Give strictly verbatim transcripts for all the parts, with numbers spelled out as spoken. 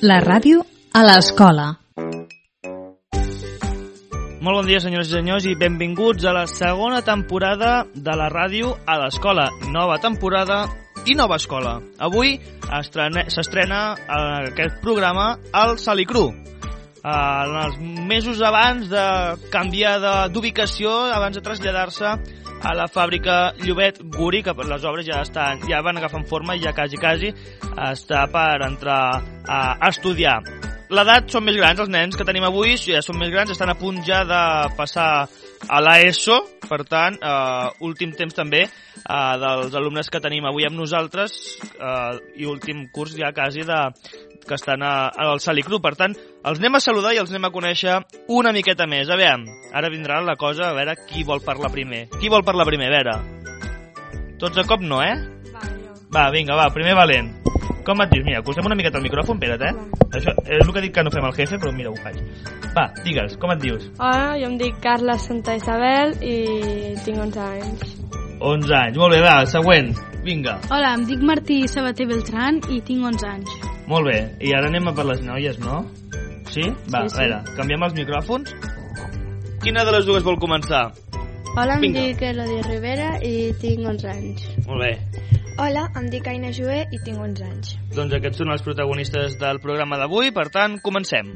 La ràdio a l'escola. Molt bon dia, senyors i senyors, i benvinguts a la segona temporada de la ràdio a l'escola. Nova temporada i nova escola. Avui s'estrena aquest programa al Salicru. En els mesos abans de canviar d'ubicació, abans de traslladar-se a la fàbrica Llobet Guri, que les obres ja estan, ja van agafant forma i ja quasi, quasi està per entrar a estudiar. L'edat són més grans, els nens que tenim avui ja són més grans, estan a punt ja de passar a l'ESO, per tant, eh, últim temps també eh, dels alumnes que tenim avui amb nosaltres eh, i últim curs ja quasi de, que estan a, al Salicru. Per tant, els anem a saludar i els anem a conèixer una miqueta més. A veure, ara vindrà la cosa, a veure qui vol parlar primer. Qui vol parlar primer? A veure, tots a cop no, eh? Va, jo. Va, vinga, va, primer Valent. Com et dius? Mira, acostem una miqueta al micròfon, espera't, eh? Això és el que dic que no fem el jefe, però mira, ho faig. Va, digues, com et dius? Hola, jo em dic Carla Santa Isabel i tinc onze anys. onze anys, molt bé, va, següent, vinga. Hola, em dic Martí Sabater Beltrán i tinc onze anys. Molt bé, i ara anem a per les noies, no? Sí? Va, Sí, sí. a veure, canviem els micròfons. Quina de les dues vol començar? Hola, em Vinga. dic Elodie Rivera i tinc onze anys. Molt bé. Hola, em dic Aina Joé i tinc onze anys. Doncs aquests són els protagonistes del programa d'avui, per tant, comencem.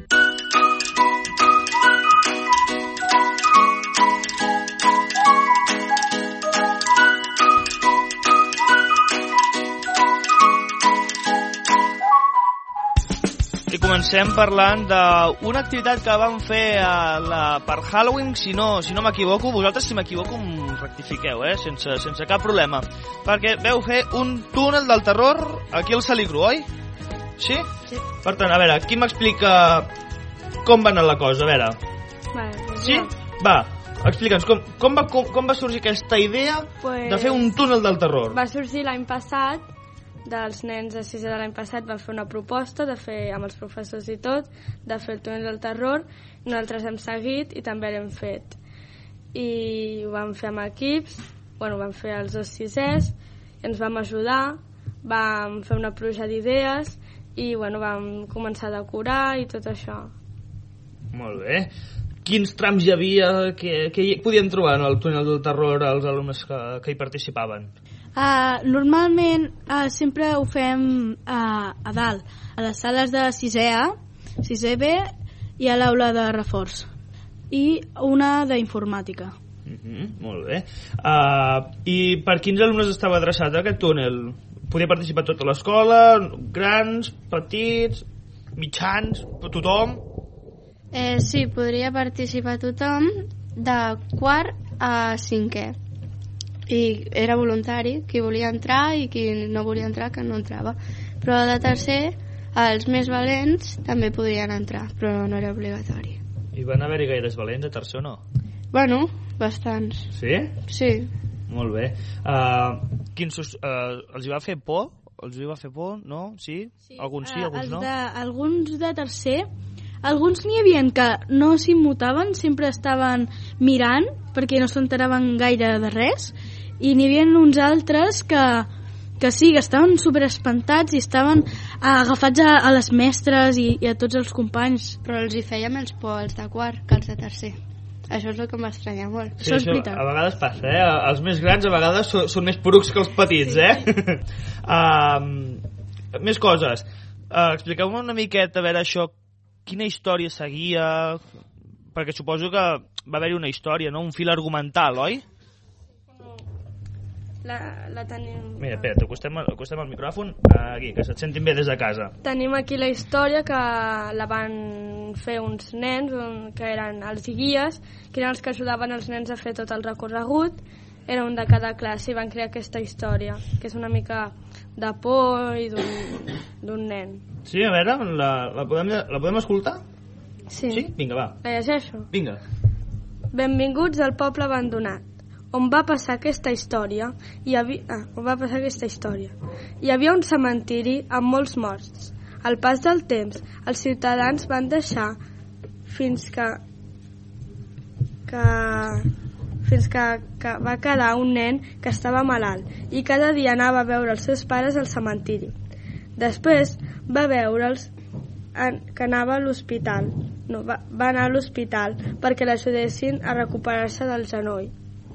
I comencem parlant d'una activitat que vam fer a la, per Halloween, si no, si no m'equivoco, vosaltres si m'equivoco em rectifiqueu, eh? sense, sense cap problema, perquè veu fer un túnel del terror aquí al Salicru, oi? Sí? Sí. Per tant, a veure, qui m'explica com va anar la cosa, a veure. Vale, doncs Sí? jo. Va, explica'ns, com, com, va, com, com va sorgir aquesta idea Pues, de fer un túnel del terror? Va sorgir l'any passat, dels nens de sisè de l'any passat van fer una proposta de fer, amb els professors i tot, de fer el túnel del terror. Nosaltres hem seguit i també l'hem fet. I ho vam fer amb equips, bueno, ho vam fer els dos sisès, i ens vam ajudar, vam fer una pluja d'idees i bueno, vam començar a decorar i tot això. Molt bé. Quins trams hi havia, que, que hi podien trobar en el túnel del terror els alumnes que, que hi participaven? Uh, normalment uh, sempre ho fem uh, a dalt, a les sales de sisè A, sisè B i a l'aula de reforç. I una d'informàtica. Mm -hmm, molt bé. Uh, I per quins alumnes estava adreçat aquest túnel? Podia participar tota l'escola, grans, petits, mitjans, tothom? Eh, sí, podria participar tothom de quart a cinquè. I era voluntari, qui volia entrar i qui no volia entrar que no entrava. Però de tercer, els més valents també podien entrar, però no era obligatori. I van haver-hi gaires valents a tercer o no? Bueno, bastants. Sí? Sí. Molt bé. Uh, quins, uh, els hi va fer por? Els hi va fer por, no? Sí? sí. Alguns sí, Uh, alguns els no? De, alguns de tercer, alguns n'hi havia que no s'immutaven, sempre estaven mirant perquè no s'enteraven gaire de res, i n'hi havia uns altres que, que sí, que estaven super espantats i estaven agafats a, a les mestres i, i a tots els companys. Però els hi feia més por els de quart que els de tercer. Això és el que m'estranya molt. Sí, això és això veritat. a vegades passa, eh? Els més grans a vegades són, són més porucs que els petits, eh? uh, més coses. Uh, expliqueu-me una miqueta, a veure això, quina història seguia, perquè suposo que va haver-hi una història, no? Un fil argumental, oi? La, la tenim... Mira, espera, acostem, acostem el micròfon aquí, que se't sentin bé des de casa. Tenim aquí la història que la van fer uns nens un, que eren els guies, que eren els que ajudaven els nens a fer tot el recorregut. Era un de cada classe i van crear aquesta història, que és una mica de por i d'un nen. Sí, a veure, la, la, podem, la podem escoltar? Sí. Sí? Vinga, va. La llegeixo. Vinga. Benvinguts al poble abandonat, on va passar aquesta història. Hi havia, ah, on va passar aquesta història. Hi havia un cementiri amb molts morts. Al pas del temps, els ciutadans van deixar fins que que fins que, que va quedar un nen que estava malalt i cada dia anava a veure els seus pares al cementiri. Després va veure'ls que anava a l'hospital. No, va, va anar a l'hospital perquè l'ajudessin a recuperar-se del genoll.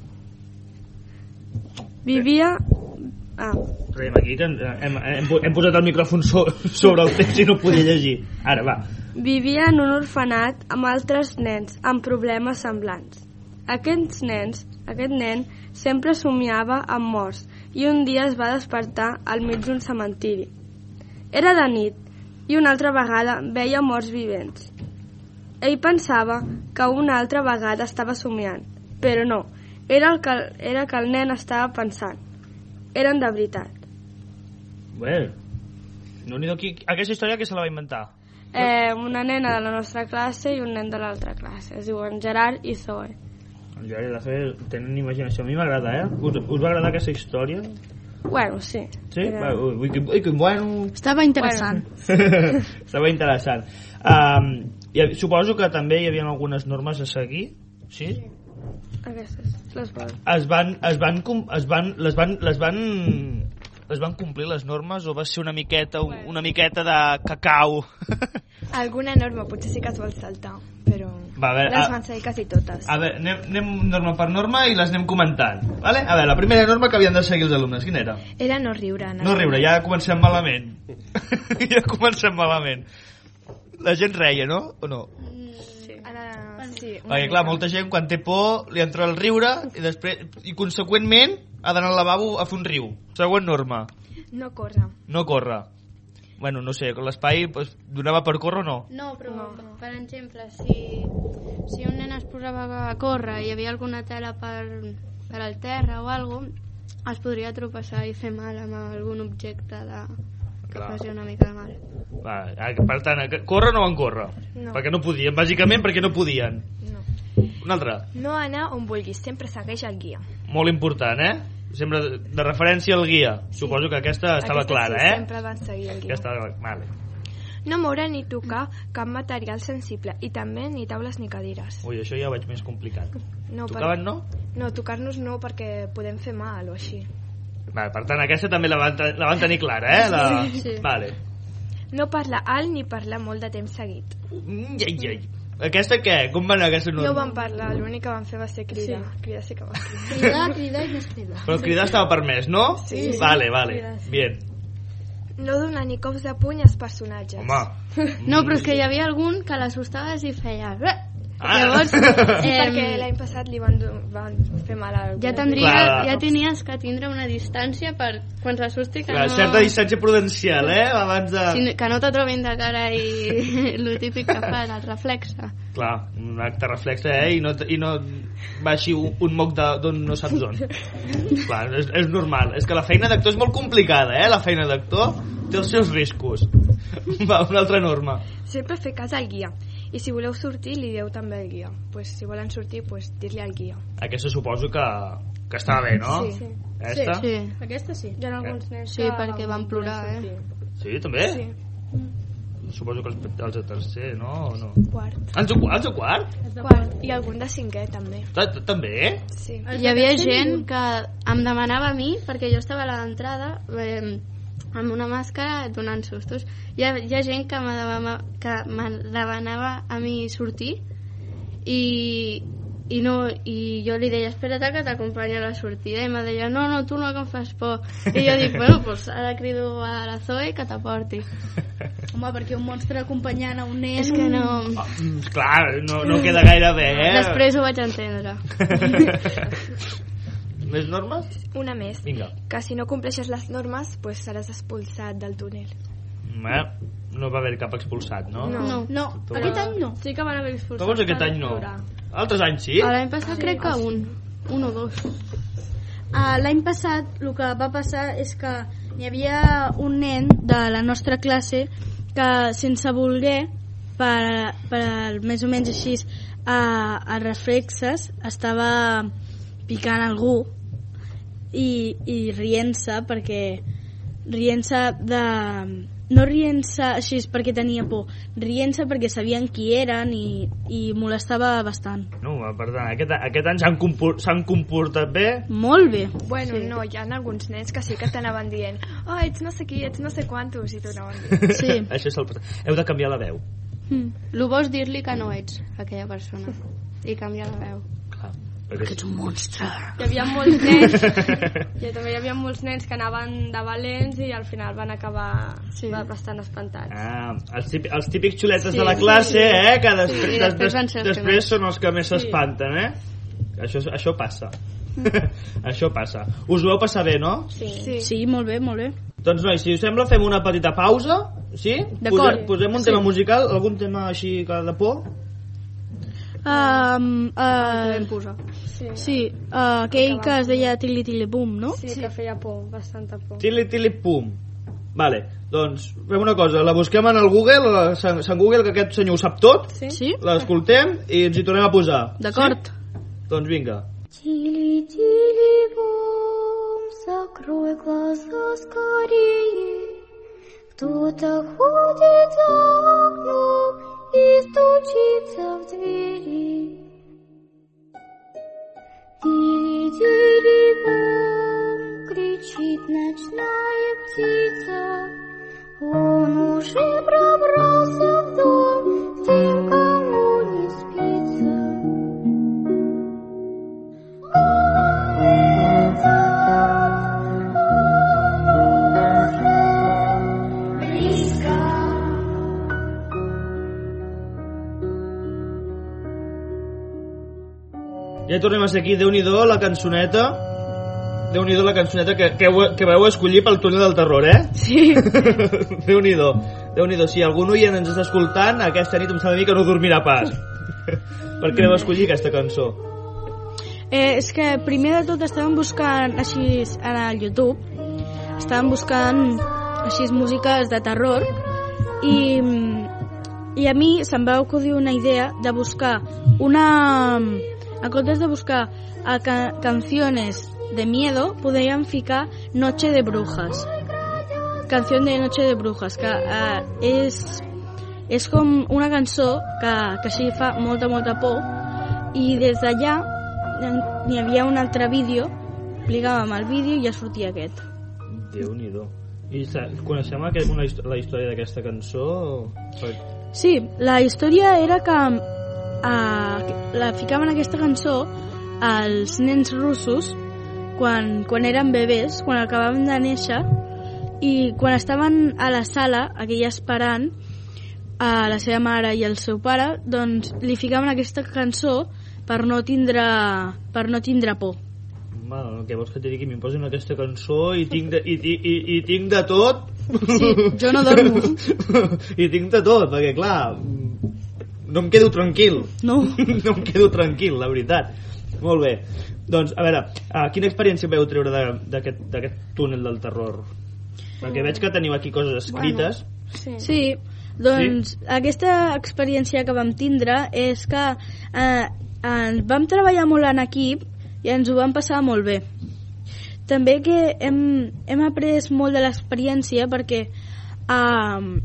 Vivia... Ah. Reiem aquí, que hem, hem, hem posat el micròfon so, sobre el text i no podia llegir. Ara, va. Vivia en un orfenat amb altres nens amb problemes semblants. Aquests nens, aquest nen sempre somiava amb morts i un dia es va despertar al mig d'un cementiri. Era de nit i una altra vegada veia morts vivents. Ell pensava que una altra vegada estava somiant, però no, era el que, era que el nen estava pensant. Eren de veritat. Bé, no n'hi do qui... Aquesta història que se la va inventar? Eh, una nena de la nostra classe i un nen de l'altra classe. Es diuen Gerard i Zoe. En Gerard, de fet, tenen imaginació. A mi m'agrada, eh? Us, us va agradar aquesta història? Bueno, sí. Sí? Era... Ui, ui, que, ui, que bueno... Estava interessant. Bueno. Estava interessant. Um, i, suposo que també hi havia algunes normes a seguir, sí? Sí. Aquestes, les van. Es van, es van, es van, les van, les van, les van complir les normes o va ser una miqueta, una miqueta de cacau? Alguna norma potser sí que es vol saltar, però va, a veure, les a, van seguir quasi totes. A veure, anem, anem norma per norma i les anem comentant, vale? A veure, la primera norma que havien de seguir els alumnes, quina era? Era no riure. No riure, ja comencem malament. Ja comencem malament. La gent reia, no? O no? Sí. Ara, sí, perquè clar, molta gent quan té por li entra el riure i després i conseqüentment ha d'anar al lavabo a fer un riu. Següent norma. No córrer. No córrer. Bueno, no sé, l'espai pues, donava per córrer o no? No, però no. Per exemple, si, si un nen es posava a córrer i hi havia alguna tela per, per al terra o alguna cosa, es podria tropeçar i fer mal amb algun objecte de... que clar. Faci una mica de mal. Va, per tant, córrer no van córrer. No. Perquè no podien, bàsicament perquè no podien. No. Un altre. No anar on vulguis, sempre segueix el guia. Molt important, eh? Sempre de, de referència al guia. Sí. Suposo que aquesta estava aquesta clara, sí, eh? sempre van seguir el guia. Aquesta, vale. No moure ni tocar cap material sensible i també ni taules ni cadires. Ui, això ja ho veig més complicat. No, Tocaven, per... no? No, tocar-nos no, perquè podem fer mal o així. Vale, per tant, aquesta també la van, la van tenir clara, eh? La... Sí, sí. Vale. No parlar alt ni parlar molt de temps seguit. Mm, ai, ai. Aquesta què? Com va anar aquesta norma? No van parlar, l'únic que van fer va ser cridar. Sí. Cridar sí que va cridar. Cridar, cridar i més cridar. Però cridar estava permès, no? Sí. sí. Vale, vale. Cridar, sí. Bien. No donar ni cops de puny als personatges. Home. No, però és que hi havia algun que l'assustaves i feia... Ah. Llavors, Sí, eh, perquè l'any passat li van, van fer mal a algú. ja, tindria, Clar. ja tenies que tindre una distància per quan s'assusti que Clar, no... certa distància prudencial, eh? Abans de... Si, que no te trobin de cara i el típic que fan, el reflexe. Clar, un acte reflexe, eh? I no, i no baixi un, un moc d'on no saps on. Clar, és, és normal. És que la feina d'actor és molt complicada, eh? La feina d'actor té els seus riscos. Va, una altra norma. Sempre fer cas al guia. I si voleu sortir, li dieu també al guia. Pues, si volen sortir, pues, dir-li al guia. Aquesta suposo que, que estava bé, no? Sí. Esta? Sí. Aquesta sí. Hi ha alguns nens Sí, que perquè van plorar, eh? Sí, també? Sí. Suposo que els, els de tercer, no? O no? Quart. Els de, els de quart? Quart. I algun de cinquè, també. Ta- ta- També? Sí. Hi havia gent que em demanava a mi, perquè jo estava a l'entrada eh, amb una màscara donant sustos. Hi ha, hi ha gent que me demanava, que me demanava a mi sortir i, i, no, i jo li deia espera't que t'acompanyo a la sortida i me deia no, no, tu no que em fas por i jo dic, bueno, pues ara crido a la Zoe que t'aporti. Home, perquè un monstre acompanyant a un nen... És que no... Oh, clar, no, no queda gaire bé, eh? Després ho vaig entendre. Més normes? Una més. Vinga. Que si no compleixes les normes, pues seràs expulsat del túnel. Eh, no va haver cap expulsat, no? No. No. No, Tu aquest vas- any no. Sí que van haver expulsat. Com vols aquest any no? Altres anys sí? L'any passat crec que un. Un o dos. Uh, L'any passat el que va passar és que hi havia un nen de la nostra classe que sense voler per, per més o menys així a, a reflexes estava picant algú i, i rient-se perquè rient-se de, no rient-se així perquè tenia por, rient-se perquè sabien qui eren i, i molestava bastant. No, per tant, aquest, aquest any s'han compor, s'han comportat bé? Molt bé. Bueno, sí. No, hi ha alguns nens que sí que t'anaven dient oh, ets no sé qui, ets no sé quantos, i t'ho anaven dient. Sí. Això és el... Heu de canviar la veu. Mm. Lo bo és dir-li que no ets aquella persona i canviar la veu. Clar. Que ets un monstre. Hi havia molts nens i també hi havia molts nens que anaven de valents i al final van acabar sí. bastant espantats. Ah, els típics, els típics xuletes sí, de la classe, sí, eh, que després, sí, després, des, després són els que més s'espanten, eh? Això, això passa. Això passa. Us ho vau passar bé, no? Sí. Sí. Sí, molt bé, molt bé. Doncs nois, si us sembla fem una petita pausa, sí? D'acord. Posem, posem un sí. tema musical, algun tema així que de por? Um, uh, sí, sí uh, aquell que es deia Tili Tili Pum, no? Sí, sí, que feia por, bastanta por. Tili Tili Pum. Vale, doncs fem una cosa, la busquem en el Google, a Sant, Sant Google, que aquest senyor ho sap tot. Sí. Sí? L'escoltem i ens hi tornem a posar. D'acord. Sí? Doncs vinga. Тили, тили, бом, закрой глаза скорее. Кто-то ходит за окном и стучится в двери. Тили, тили, бом, кричит ночная птица. Он уже пробрался в дом, тем, кому не спится. Ja tornem a ser aquí, Déu-n'hi-do la cançoneta, Déu-n'hi-do la cançoneta que, que, que vau escollir pel túnel del terror, eh? Sí. Déu-n'hi-do, Déu-n'hi-do. Si algun oient ens està escoltant, aquesta nit em sembla a mi que no dormirà pas. Per què vau escollir aquesta cançó? Eh, és que primer de tot estàvem buscant així a YouTube, estàvem buscant així músiques de terror i, i a mi se'm va acudir una idea de buscar una... En comptes de buscar a ca canciones de miedo, podríem ficar Noche de Brujas. Canción de Noche de Brujas, que eh, és, és com una cançó que, que així fa molta, molta por, i des d'allà n'hi havia un altre vídeo, clicàvem el vídeo i ja sortia aquest. Déu-n'hi-do. I coneixem aquest, una, la història d'aquesta cançó? Sí, la història era que Uh, la ficaven aquesta cançó als nens russos quan, quan eren bebès, quan acabaven de néixer, i quan estaven a la sala, aquella esperant a la seva mare i el seu pare, doncs li ficaven aquesta cançó per no tindre, per no tindre por. Bueno, què vols que t'hi digui? M'hi posin aquesta cançó i tinc de, i, i, i, i tinc de tot. Sí, jo no dormo. I tinc de tot, perquè clar... No em quedo tranquil. No. No em quedo tranquil, la veritat. Molt bé. Doncs, a veure, uh, quina experiència veu treure d'aquest túnel del terror? Perquè veig que teniu aquí coses escrites. Bueno, sí. Sí, doncs sí? Aquesta experiència que vam tindre és que eh, ens vam treballar molt en equip i ens ho vam passar molt bé. També que hem, hem après molt de l'experiència perquè eh,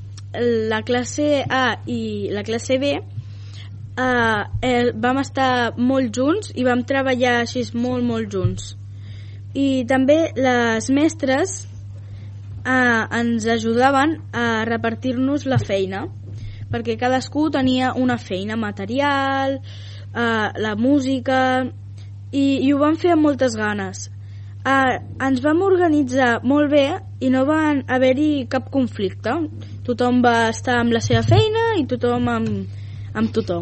la classe A i la classe B eh, eh, vam estar molt junts i vam treballar així molt molt junts, i també les mestres eh, ens ajudaven a repartir-nos la feina, perquè cadascú tenia una feina material, eh, la música, i, i ho vam fer amb moltes ganes. Eh, ens vam organitzar molt bé i no va haver-hi cap conflicte. Tothom va estar amb la seva feina i tothom amb, amb tothom.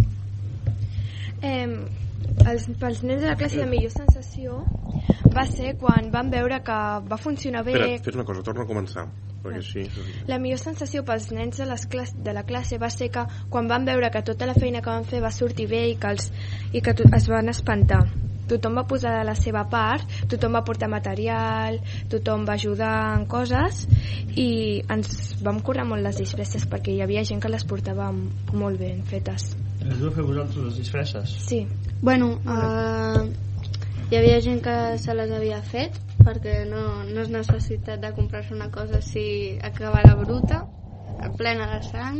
Eh, els, pels nens de la classe, la millor sensació va ser quan van veure que va funcionar bé. Espera, fes una cosa, torna a començar. Perquè sí. La millor sensació pels nens de, les clas de la classe va ser que quan van veure que tota la feina que van fer va sortir bé i que, els, i que es van espantar. Tothom va posar de la seva part, tothom va portar material, tothom va ajudar en coses i ens vam currar molt les disfresses perquè hi havia gent que les portava molt ben fetes. Us ho feu vosaltres les disfresses? Sí. Bueno, uh, hi havia gent que se les havia fet perquè no, no és necessitat de comprar-se una cosa si acabarà bruta, plena de sang.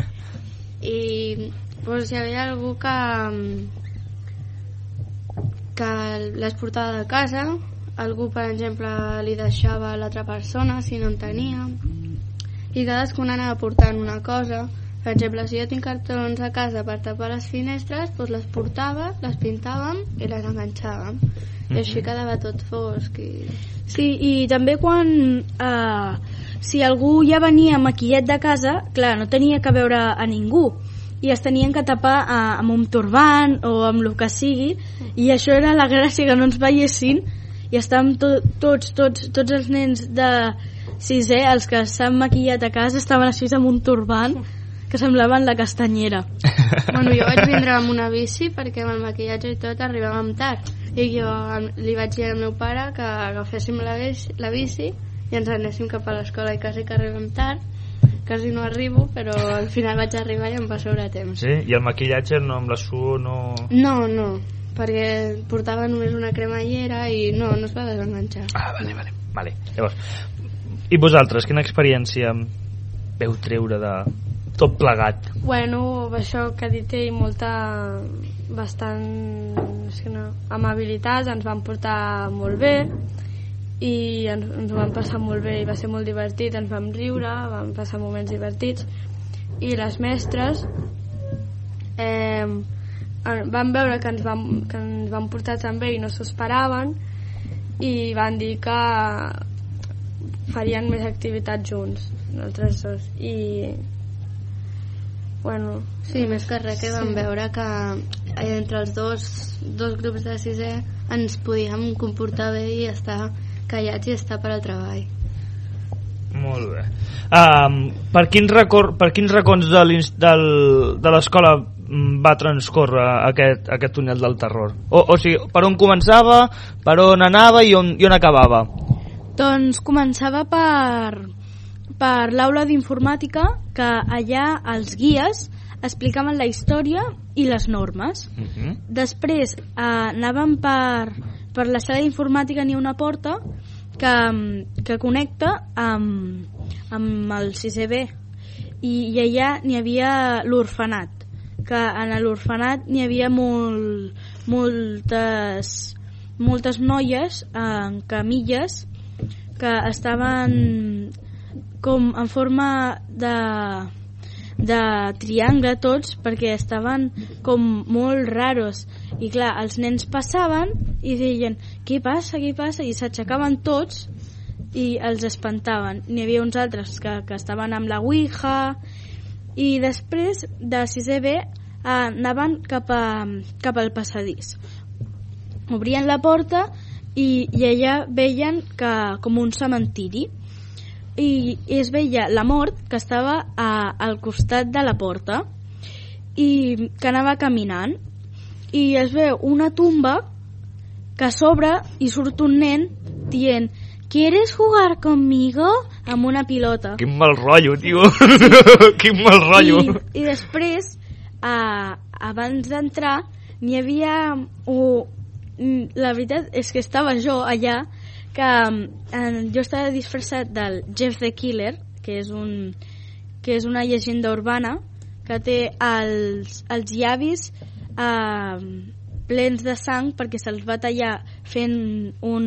I doncs, hi havia algú que que les portava de casa, algú per exemple li deixava a l'altra persona si no en tenia, i cadascun anava portant una cosa. Per exemple, si jo tinc cartrons a casa per tapar les finestres, doncs les portava, les pintàvem i les enganxàvem. I així quedava tot fosc. I... Sí, i també quan eh, si algú ja venia maquillat de casa, clar, no tenia que veure a ningú i es tenien que tapar eh, amb un turbant o amb el que sigui, i això era la gràcia, que no ens veiessin, i estàvem to tots, tots, tots els nens de sisè, els que s'han maquillat a casa, estaven així amb un turbant que semblaven la castanyera. Bueno, jo vaig vindre amb una bici perquè amb el maquillatge i tot arribàvem tard, i jo li vaig dir al meu pare que agaféssim la bici, la bici i ens anéssim cap a l'escola, i quasi que arribem tard, quasi no arribo, però al final vaig arribar i em va sobrar temps. Sí? I el maquillatge no, amb la suor no... No, no, perquè portava només una cremallera i no, no es va desenganxar. Ah, vale, vale, vale. Llavors, i vosaltres, quina experiència veu treure de tot plegat? Bueno, això que ha dit ell, molta bastant és que no, amabilitat, ens van portar molt bé i ens, ens ho vam passar molt bé i va ser molt divertit, ens vam riure, vam passar moments divertits, i les mestres eh, van veure que ens van, que ens van portar tan bé i no s'ho esperaven, i van dir que farien més activitats junts, nosaltres dos, i bueno, sí, més que res que vam sí. veure que entre els dos, dos grups de sisè ens podíem comportar bé i estar callats i estar per al treball. Molt bé. Um, per, quins record, per quins racons de, del, de l'escola va transcórrer aquest, aquest túnel del terror? O, o sigui, per on començava, per on anava i on, i on acabava? Doncs començava per, per l'aula d'informàtica, que allà els guies explicaven la història i les normes. Uh-huh. Després eh, anàvem per, per la sala d'informàtica, n'hi ha una porta que, que connecta amb, amb el sisè B, i, i allà n'hi havia l'orfenat, que en l'orfenat n'hi havia molt, moltes, moltes noies en camilles que estaven com en forma de, de triangle tots, perquè estaven com molt raros, i clar, els nens passaven i deien què passa, què passa, i s'aixecaven tots i els espantaven. N'hi havia uns altres que, que estaven amb la ouija, i després de sisè B eh, anaven cap, a, cap al passadís, obrien la porta i, i allà veien que, com un cementiri, i, i es veia la mort que estava a, al costat de la porta i que anava caminant, i es veu una tumba que s'obre i surt un nen dient ¿quieres jugar conmigo? Amb una pilota. Quin mal rotllo, tio. Quin mal rotllo. I, i després eh, abans d'entrar n'hi havia uh, la veritat és que estava jo allà, que eh, jo estava disfressat del Jeff the Killer, que és, un, que és una llegenda urbana que té els, els llavis eh, plens de sang perquè se'ls va tallar fent un,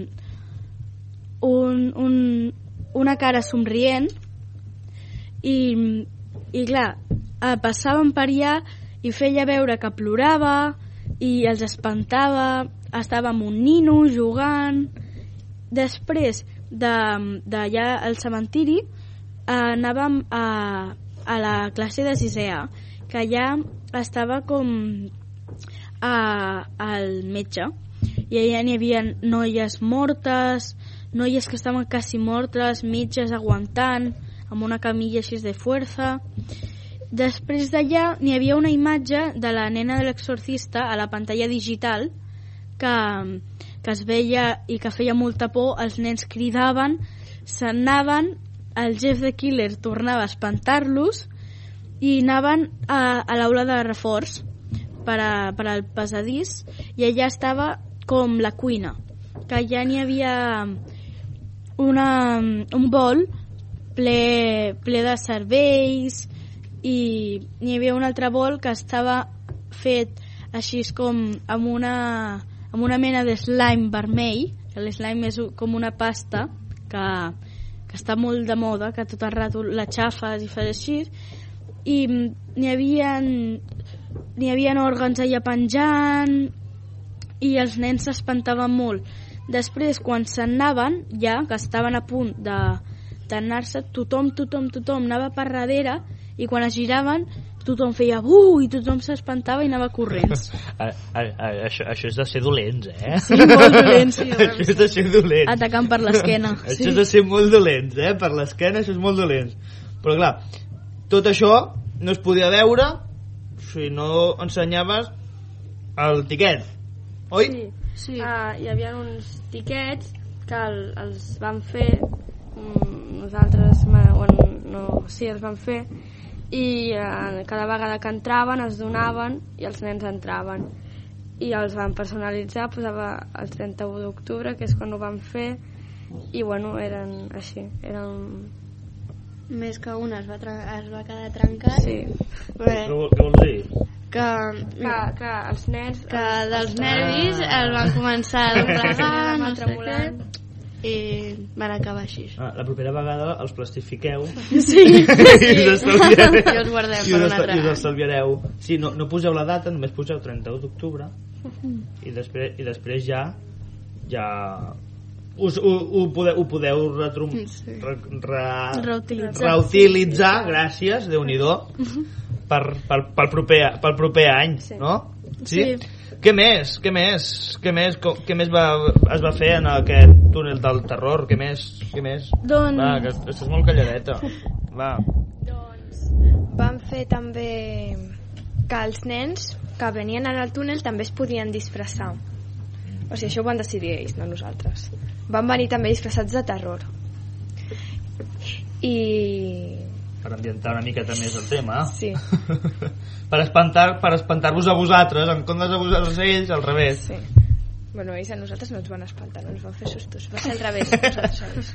un, un, una cara somrient, i, i clar, eh, passàvem per allà i feia veure que plorava i els espantava, estava amb un nino jugant. Després d'allà al cementiri eh, anàvem a, a la classe de sisè A, que allà estava com a, al metge, i allà n'hi havia noies mortes, noies que estaven quasi mortes, metges aguantant amb una camilla així de fuerza. Després d'allà n'hi havia una imatge de la nena de l'exorcista a la pantalla digital que, que es veia i que feia molta por. Els nens cridaven, s'anaven, el Jeff the Killer tornava a espantar-los i anaven a, a l'aula de reforç per, a, per al passadís, i allà estava com la cuina, que ja n'hi havia una, un bol ple, ple de cervells i n'hi havia un altre bol que estava fet així com amb una, amb una mena de slime vermell, que l'slime és com una pasta que, que està molt de moda, que tot el rato la xafes i fas així, i n'hi havia n'hi havia òrgans allà penjant i els nens s'espantaven molt. Després, quan se'n anaven, ja que estaven a punt de d'anar-se, tothom, tothom, tothom anava per darrere i quan es giraven tothom feia buh i tothom s'espantava i anava corrents. a, a, a, això, això és de ser dolents, eh? Sí, molt dolents. Sí, això és de ser dolents. Atacant per l'esquena. Això Sí. és de ser molt dolents, eh? Per l'esquena això és molt dolents. Però clar, tot això no es podia veure si no ensenyaves el tiquet, oi? Sí, Sí. Uh, hi havia uns tiquets que el, els van fer mm, nosaltres, bueno, no, sí, els van fer i uh, cada vegada que entraven es donaven i els nens entraven i els van personalitzar, posava el trenta-u d'octubre, que és quan ho van fer, i bueno, eren així, eren... Més que una es va, es va quedar trencat. Sí. Bé, Què, què vols dir? que, Que, que els nens... que dels nervis es van començar a doblegar, no sé què, tremolant. i van acabar així. Ah, la propera vegada els plastifiqueu Sí. i us estalviareu, I els guardem i per us, un altre i us any. estalviareu. Sí, no, no poseu la data, només poseu trenta-u d'octubre i després, i després ja ja us, ho, ho, podeu, ho podeu retrum, Sí. re, re, Reutilitzar. reutilitzar, gràcies, Déu-n'hi-do, per, per, pel, proper, pel proper any, Sí. no? Sí. Què més? Què més? Què més, co- què més va, es va fer en aquest túnel del terror? Què més? Què més? Doncs- Va, que estàs molt calladeta. Va. Doncs van fer també que els nens que venien en el túnel també es podien disfressar. O sigui, això ho van decidir ells, no nosaltres. Van venir també disfressats de terror. I... Per ambientar una miqueta més el tema. Sí. per espantar per espantar-vos a vosaltres, en comptes de vosaltres a ells, al revés. Sí. Bueno, ells a nosaltres no ens van espantar, no ens van fer sustos. Va ser al revés. Nosaltres a ells.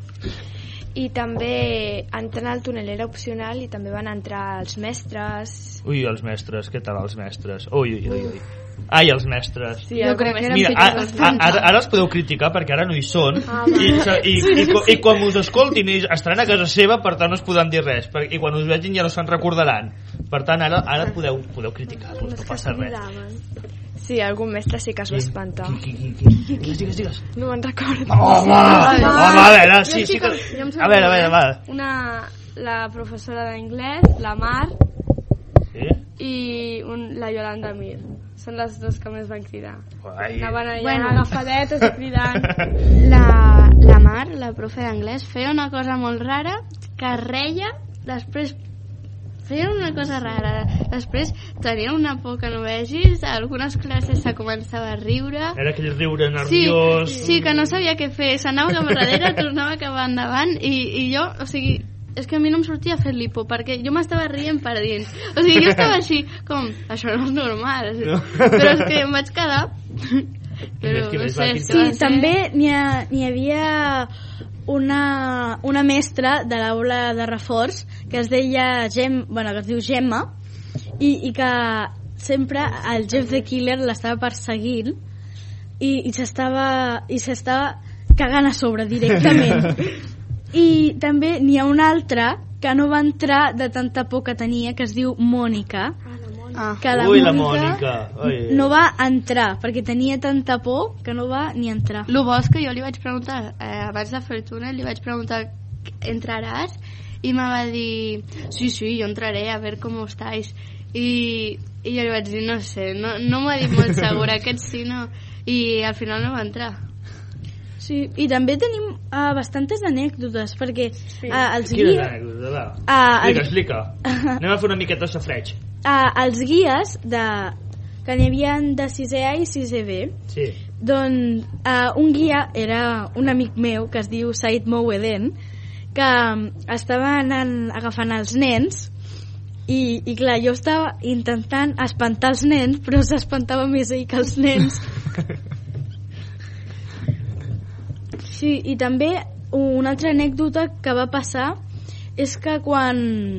I també entrar al túnel era opcional i també van entrar els mestres. Ui, els mestres, què tal els mestres? Ui, ui, ui, ui. Ai, els mestres. Sí, Jo crec que eren Mira, pitjors a, els a, ara, ara els podeu criticar perquè ara no hi són Ah, i, i, i, i, i quan us escoltin i estaran a casa seva, per tant no es podran dir res, per, i quan us vegin ja no se'n recordaran, per tant ara, ara podeu, podeu criticar-los, no passa res. Sí, algun mestre sí que es va espantar. Qui, qui, qui, qui? Digues, digues, digues. No me'n recordo. Home, home, a veure, sí, sí que... Jo em A veure, a veure, va. Una, la professora d'anglès, la Mar, Sí? i un, la Yolanda Mir. Són les dues que més van cridar. Ai. Anaven allà Bueno. bueno. agafadetes i cridant. La, la Mar, la profe d'anglès, feia una cosa molt rara, que reia, després feia una cosa rara, després tenia una por que no vegis, a algunes classes se començava a riure. Era aquell riure Sí, nerviós. sí, que no sabia què fer, s'anava cap darrere, tornava cap endavant, i, i jo, o sigui, és que a mi no em sortia fer l'hipo, perquè jo m'estava rient per dins. O sigui, jo estava així, com, això no és normal. No. Però és que em vaig quedar... Però, qui no més sé, va és cridar? que Sí, també n'hi ha, n'hi havia una, una mestra de l'aula de reforç que es deia Gem, bueno, que es diu Gemma i, i que sempre el Jeff the Killer l'estava perseguint i, i s'estava i s'estava cagant a sobre directament. I també n'hi ha una altra que no va entrar de tanta por que tenia, que es diu Mònica, Ah. que la Ui, la Mònica Mònica. Ui. no va entrar perquè tenia tanta por que no va ni entrar. El bo és que jo li vaig preguntar, eh, abans de fer el túnel, li vaig preguntar, entraràs? I me va dir, sí, sí, jo entraré, a veure com estáis. I, i jo li vaig dir, no sé, no, no m'ho ha dit molt segura, aquest sí, no. I al final no va entrar. Sí, i també tenim uh, bastantes anècdotes perquè sí. uh, els Quina guies anècdota, va. Ah, Explica, el- explica. Anem a fer una miqueta de safreig. uh, els guies de, que n'hi havia de sisè A i sisè B, Sí. doncs uh, un guia era un amic meu que es diu Said Moueden, que um, estava anant agafant els nens i, i clar, jo estava intentant espantar els nens però s'espantava més ell que els nens. Sí, i també una altra anècdota que va passar és que quan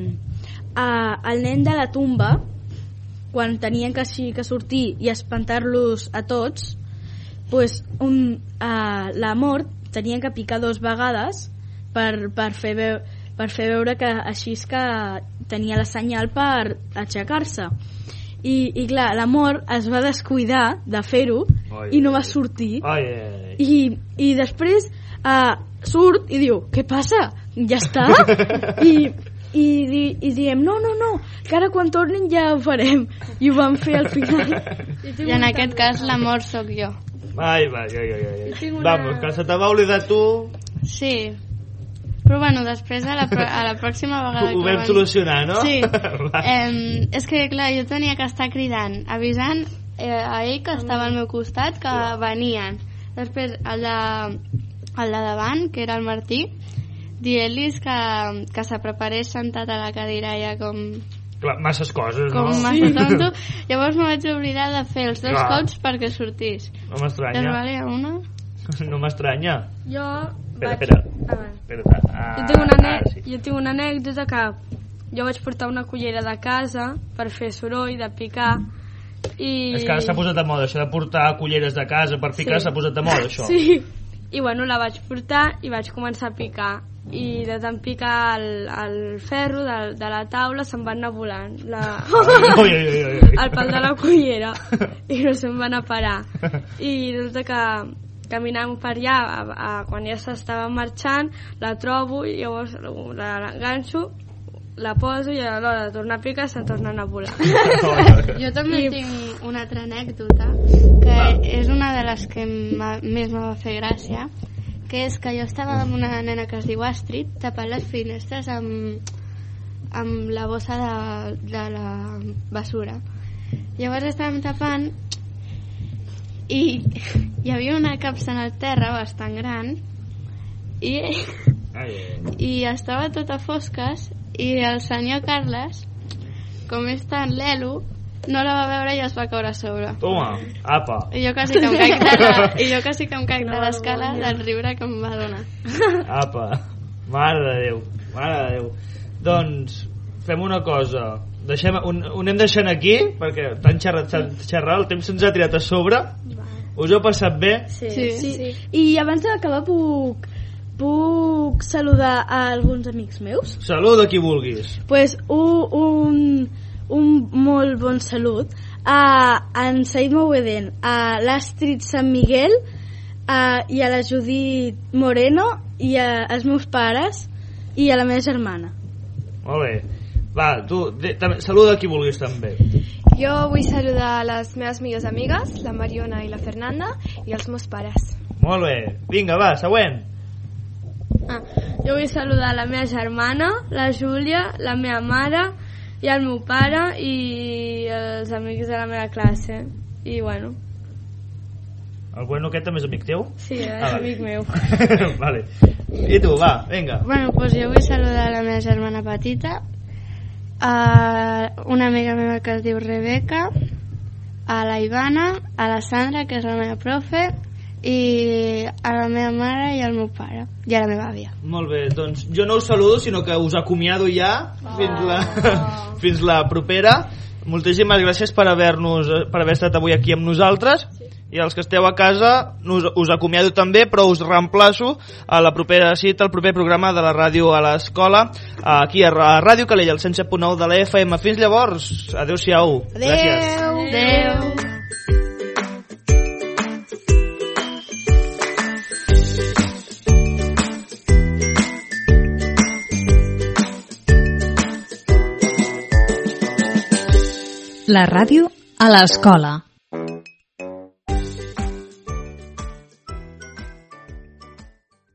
eh, el nen de la tomba, quan tenien que, que sortir i espantar-los a tots, pues un, eh, la mort tenia que picar dos vegades per, per, fer, veu, per fer veure que així és que tenia la senyal per aixecar-se. I, i clar, la mort es va descuidar de fer-ho i no va sortir. Ai, ai. I, i després uh, surt i diu, què passa? Ja està? I, i, i, i diem, no, no, no, que ara quan tornin ja ho farem. I ho vam fer al final. I, I en aquest cas la mort sóc jo. Ai, vai, ai, ai, ai. Una... Vamos, que se te va oblidar tu. Sí. Però bueno, després a la, a la pròxima vegada... Ho vam van... solucionar, no? Sí. eh, és que, clar, jo tenia que estar cridant, avisant eh, a ell que estava al meu costat, que venien. Després, el de, el de davant, que era el Martí, dient-los que, que se preparés sentat a la cadira ja com... Clar, masses coses, com no? Com massa sí. tonto. Llavors me vaig oblidar de fer els dos clar. cops perquè sortís. No m'estranya. I es valia una? No m'estranya. Jo... Espera, vaig... espera. Ah, espera. Ah, jo, tinc una anè... ah, sí. jo tinc una anècdota que jo vaig portar una cullera de casa per fer soroll, de picar, i... És que s'ha posat de moda, això de portar culleres de casa per picar s'ha sí. posat de moda, això. Sí, i bueno, la vaig portar i vaig començar a picar. I de tant picar el, el ferro de, de la taula se'n va anar volant la... oi, oi, oi, oi. el pal de la cullera i no se'n va anar a parar. I resulta que caminant per allà a, a, quan ja s'estava marxant la trobo i llavors l'enganxo, la poso i a l'hora de tornar a picar se tornen a volar. Jo també I... tinc una altra anècdota que ah. és una de les que més me va fer gràcia, que és que jo estava amb una nena que es diu Astrid tapant les finestres amb, amb la bossa de, de la basura. Llavors estàvem tapant i hi havia una capsa en el terra bastant gran i, i estava tota fosques i el senyor Carles, com és tan lelo, no la va veure i es va caure a sobre. Toma, apa. I jo quasi que em caic de la, i jo quasi que em caic de l'escala del riure que em va donar. Apa, mare de Déu, mare de Déu. Doncs fem una cosa, deixem, ho anem deixant aquí perquè tant xerrat, xerrat, el temps se'ns ha tirat a sobre. Us heu passat bé? Sí, sí. sí. sí. I abans d'acabar puc puc saludar a alguns amics meus? Saluda qui vulguis. Pues un, un un molt bon salut a en Said Moueden, a l'Astrid Sant Miguel, a, i a la Judit Moreno i a, als meus pares i a la meva germana. Molt bé. Va, tu, de, també, saluda qui vulguis també. Jo vull saludar les meves millors amigues, la Mariona i la Fernanda, i els meus pares. Molt bé. Vinga, va, següent. Ah, jo vull saludar la meva germana, la Júlia, la meva mare i el meu pare i els amics de la meva classe. I bueno. El bueno aquest també és amic teu? Sí, és ah, amic vale. meu. Vale. I tu, va, vinga. Bueno, doncs jo vull saludar la meva germana petita, a una amiga meva que es diu Rebeca, a la Ivana, a la Sandra, que és la meva profe, i a la meva mare i al meu pare i a la meva àvia. Molt bé, doncs jo no us saludo sinó que us acomiado ja oh. fins, la, oh. fins la propera. Moltíssimes gràcies per haver-nos per haver estat avui aquí amb nosaltres sí. I els que esteu a casa us, us acomiado també, però us reemplaço a la propera cita, al proper programa de la ràdio a l'escola, aquí a Ràdio Calella, al cent set punt nou de la F M. Fins llavors, adeu-siau. Adeu. Gràcies. Adeu. La ràdio a l'escola.